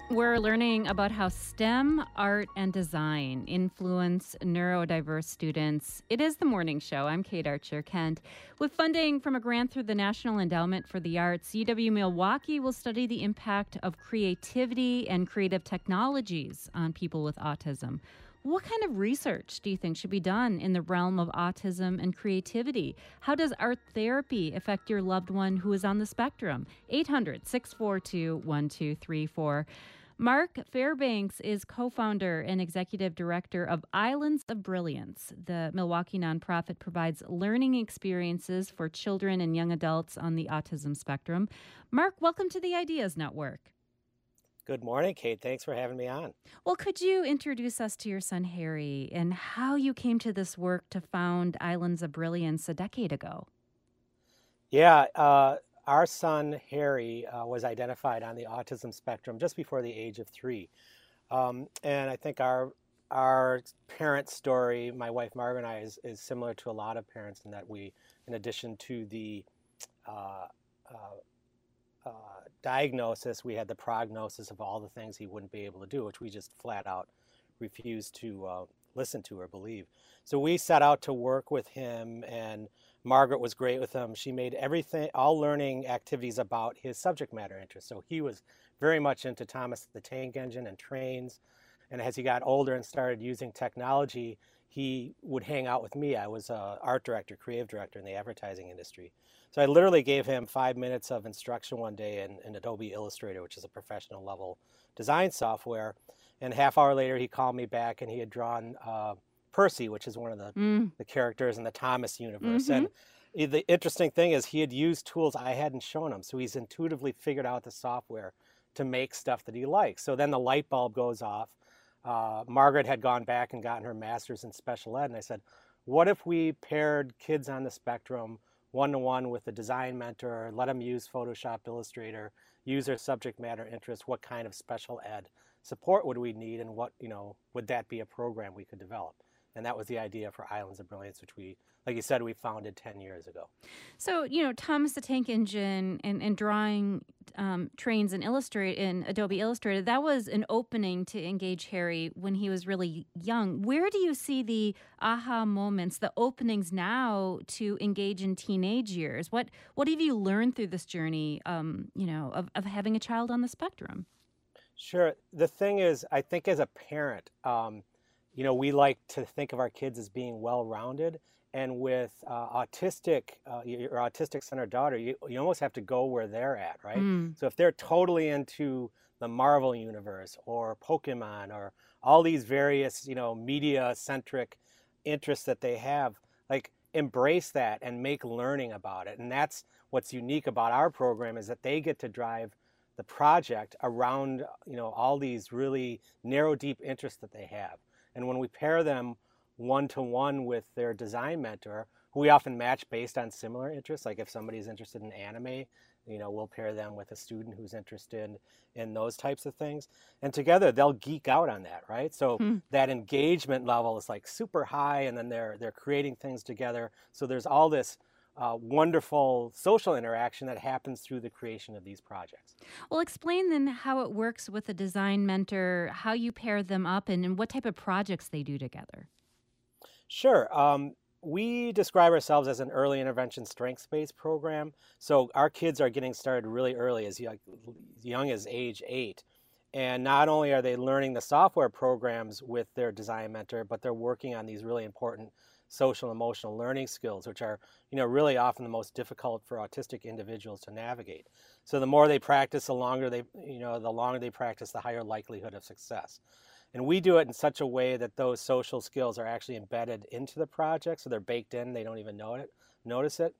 We're learning about how STEM, art, and design influence neurodiverse students. It is the morning show. I'm Kate Archer Kent. With funding from a grant through the National Endowment for the Arts, UW Milwaukee will study the impact of creativity and creative technologies on people with autism. What kind of research do you think should be done in the realm of autism and creativity? How does art therapy affect your loved one who is on the spectrum? 800 642 1234. Mark Fairbanks is co founder and executive director of Islands of Brilliance. The Milwaukee nonprofit provides learning experiences for children and young adults on the autism spectrum. Mark, welcome to the Ideas Network. Good morning, Kate. Thanks for having me on. Well, could you introduce us to your son, Harry, and how you came to this work to found Islands of Brilliance a decade ago? Yeah, our son Harry was identified on the autism spectrum just before the age of 3, and I think our parent story, my wife Margaret and I, is similar to a lot of parents in that we, in addition to the uh, uh, uh, diagnosis, we had the prognosis of all the things he wouldn't be able to do, which we just flat out refused to listen to or believe. So we set out to work with him, and Margaret was great with him. She made everything, all learning activities about his subject matter interest. So he was very much into Thomas the Tank Engine and trains. And as he got older and started using technology, he would hang out with me. I was a art director, creative director in the advertising industry. So I literally gave him 5 minutes of instruction one day in Adobe Illustrator, which is a professional level design software. And a half hour later, he called me back and he had drawn Percy, which is one of Mm. the characters in the Thomas universe. Mm-hmm. And the interesting thing is he had used tools I hadn't shown him. So he's intuitively figured out the software to make stuff that he likes. So then the light bulb goes off. Margaret had gone back and gotten her master's in special ed. And I said, what if we paired kids on the spectrum one-to-one with a design mentor, let them use Photoshop, Illustrator, use their subject matter interest, what kind of special ed support would we need, and what, would that be a program we could develop? And that was the idea for Islands of Brilliance, which we, like you said, we founded 10 years ago. So, Thomas the Tank Engine and drawing trains in Adobe Illustrator, that was an opening to engage Harry when he was really young. Where do you see the aha moments, the openings now to engage in teenage years? What have you learned through this journey, of having a child on the spectrum? Sure. The thing is, I think as a parent, we like to think of our kids as being well-rounded. And with your autistic son or daughter, you almost have to go where they're at, right? Mm. So if they're totally into the Marvel universe or Pokemon or all these various, media-centric interests that they have, like embrace that and make learning about it. And that's what's unique about our program is that they get to drive the project around, all these really narrow, deep interests that they have. And when we pair them one-to-one with their design mentor, who we often match based on similar interests, like if somebody's interested in anime, we'll pair them with a student who's interested in those types of things. And together they'll geek out on that, right? So Hmm. that engagement level is like super high, and then they're creating things together. So there's all this wonderful social interaction that happens through the creation of these projects. Well, explain then how it works with a design mentor, how you pair them up, and what type of projects they do together. Sure. We describe ourselves as an early intervention strengths-based program. So our kids are getting started really early, as young as age 8. And not only are they learning the software programs with their design mentor, but they're working on these really important social and emotional learning skills, which are, really often the most difficult for autistic individuals to navigate. So the more they practice, the longer they practice, the higher likelihood of success. And we do it in such a way that those social skills are actually embedded into the project, so they're baked in. They don't even notice it.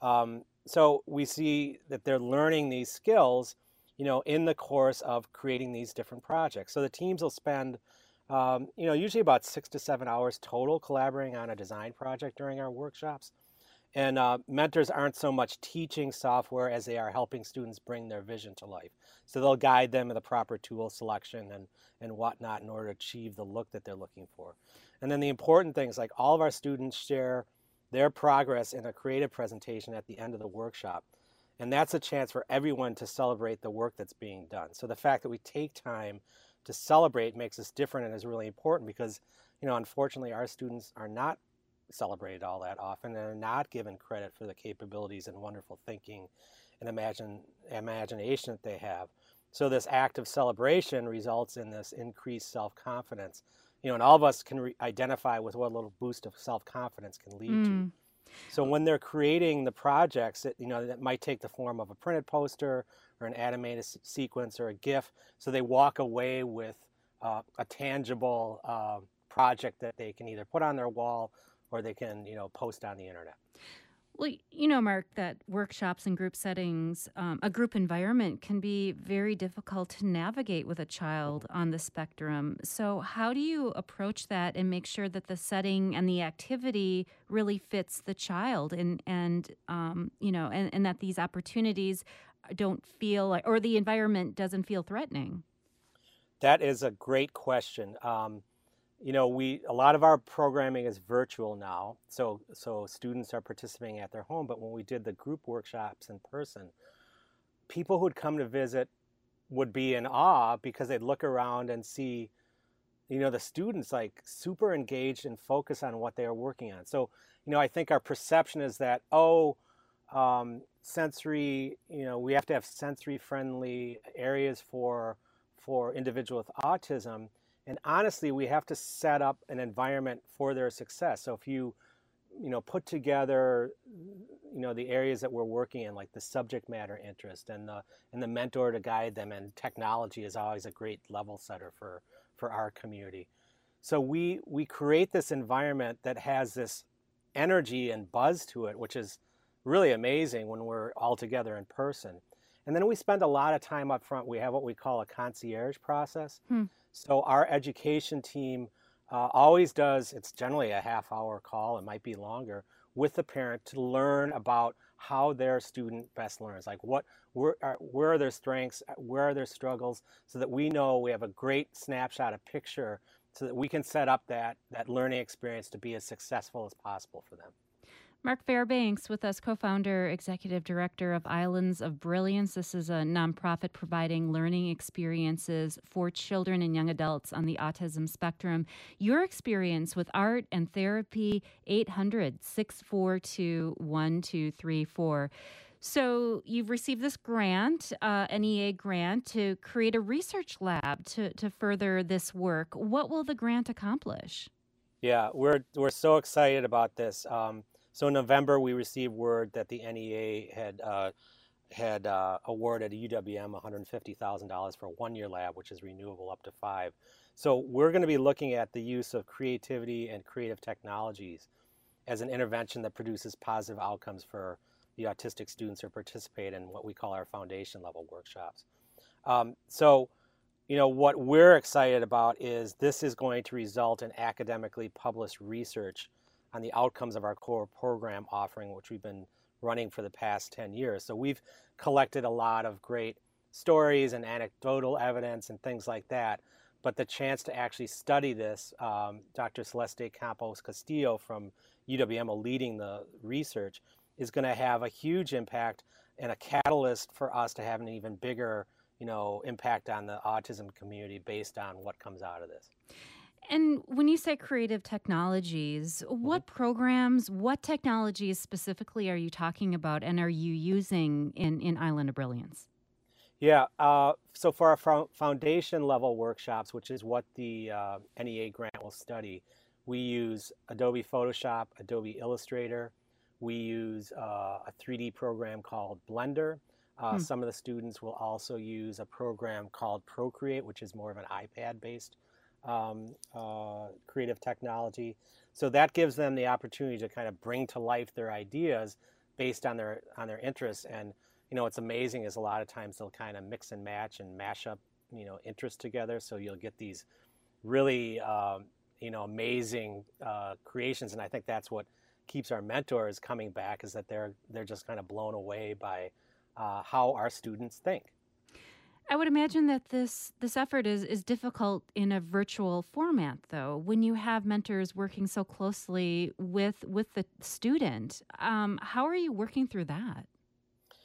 So we see that they're learning these skills, in the course of creating these different projects. So the teams will spend, usually about 6 to 7 hours total collaborating on a design project during our workshops. And mentors aren't so much teaching software as they are helping students bring their vision to life. So they'll guide them in the proper tool selection and whatnot in order to achieve the look that they're looking for. And then the important things, like all of our students share their progress in a creative presentation at the end of the workshop. And that's a chance for everyone to celebrate the work that's being done. So the fact that we take time to celebrate makes us different and is really important because, unfortunately, our students are not celebrated all that often and are not given credit for the capabilities and wonderful thinking and imagination that they have. So this act of celebration results in this increased self-confidence. And all of us can identify with what a little boost of self-confidence can lead to. So when they're creating the projects, that might take the form of a printed poster or an animated sequence or a GIF. So they walk away with a tangible project that they can either put on their wall or they can, post on the internet. Well, Mark, that workshops and group settings, a group environment can be very difficult to navigate with a child on the spectrum. So how do you approach that and make sure that the setting and the activity really fits the child and that these opportunities don't feel like, or the environment doesn't feel threatening? That is a great question. A lot of our programming is virtual now, so students are participating at their home. But when we did the group workshops in person, people who'd come to visit would be in awe because they'd look around and see, the students like super engaged and focused on what they are working on. So, I think our perception is that, sensory, we have to have sensory friendly areas for individuals with autism. And honestly, we have to set up an environment for their success. So if you put together, the areas that we're working in, like the subject matter interest and the mentor to guide them, and technology is always a great level setter for our community. So we create this environment that has this energy and buzz to it, which is really amazing when we're all together in person. And then we spend a lot of time up front. We have what we call a concierge process. So our education team always does, it's generally a half-hour call, it might be longer, with the parent to learn about how their student best learns. Like where are their strengths, where are their struggles, so that we know we have a great snapshot, a picture, so that we can set up that learning experience to be as successful as possible for them. Mark Fairbanks with us, co-founder, executive director of Islands of Brilliance. This is a nonprofit providing learning experiences for children and young adults on the autism spectrum. Your experience with art and therapy, 800-642-1234. So you've received this grant, NEA grant, to create a research lab to further this work. What will the grant accomplish? Yeah, we're so excited about this. So in November, we received word that the NEA had awarded UWM $150,000 for a one-year lab, which is renewable up to 5. So we're going to be looking at the use of creativity and creative technologies as an intervention that produces positive outcomes for the autistic students who participate in what we call our foundation level workshops. What we're excited about is this is going to result in academically published research on the outcomes of our core program offering, which we've been running for the past 10 years. So we've collected a lot of great stories and anecdotal evidence and things like that. But the chance to actually study this, Dr. Celeste Campos Castillo from UWM leading the research, is going to have a huge impact and a catalyst for us to have an even bigger, impact on the autism community based on what comes out of this. And when you say creative technologies, what programs, what technologies specifically are you talking about and are you using in Island of Brilliance? Yeah, so for our foundation level workshops, which is what the NEA grant will study, we use Adobe Photoshop, Adobe Illustrator. We use a 3D program called Blender. Some of the students will also use a program called Procreate, which is more of an iPad-based creative technology. So that gives them the opportunity to kind of bring to life their ideas based on their interests. And what's amazing is a lot of times they'll kind of mix and match and mash up interests together. So you'll get these really amazing creations. And I think that's what keeps our mentors coming back, is that they're just kind of blown away by how our students think. I would imagine that this effort is difficult in a virtual format, though. When you have mentors working so closely with the student, how are you working through that?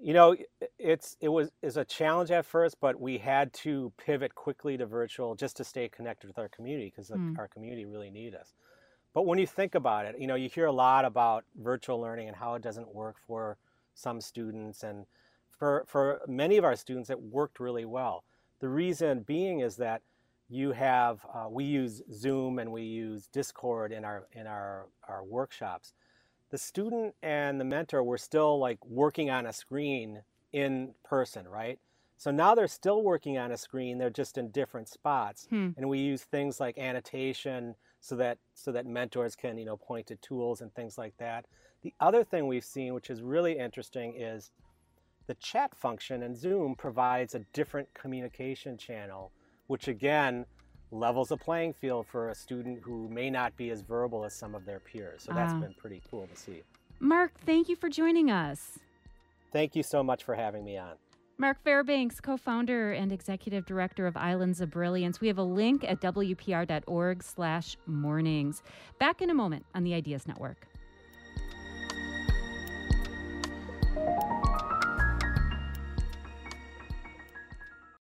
You know, it was a challenge at first, but we had to pivot quickly to virtual just to stay connected with our community because Hmm. our community really need us. But when you think about it, you hear a lot about virtual learning and how it doesn't work for some students, and for many of our students, it worked really well. The reason being is that we use Zoom and we use Discord in our workshops. The student and the mentor were still like working on a screen in person, right? So now they're still working on a screen, they're just in different spots. Hmm. And we use things like annotation so that mentors can, point to tools and things like that. The other thing we've seen, which is really interesting, is the chat function in Zoom provides a different communication channel, which again levels a playing field for a student who may not be as verbal as some of their peers. So that's Ah. been pretty cool to see. Mark, thank you for joining us. Thank you so much for having me on. Mark Fairbanks, co-founder and executive director of Islands of Brilliance. We have a link at wpr.org/mornings. Back in a moment on the Ideas Network.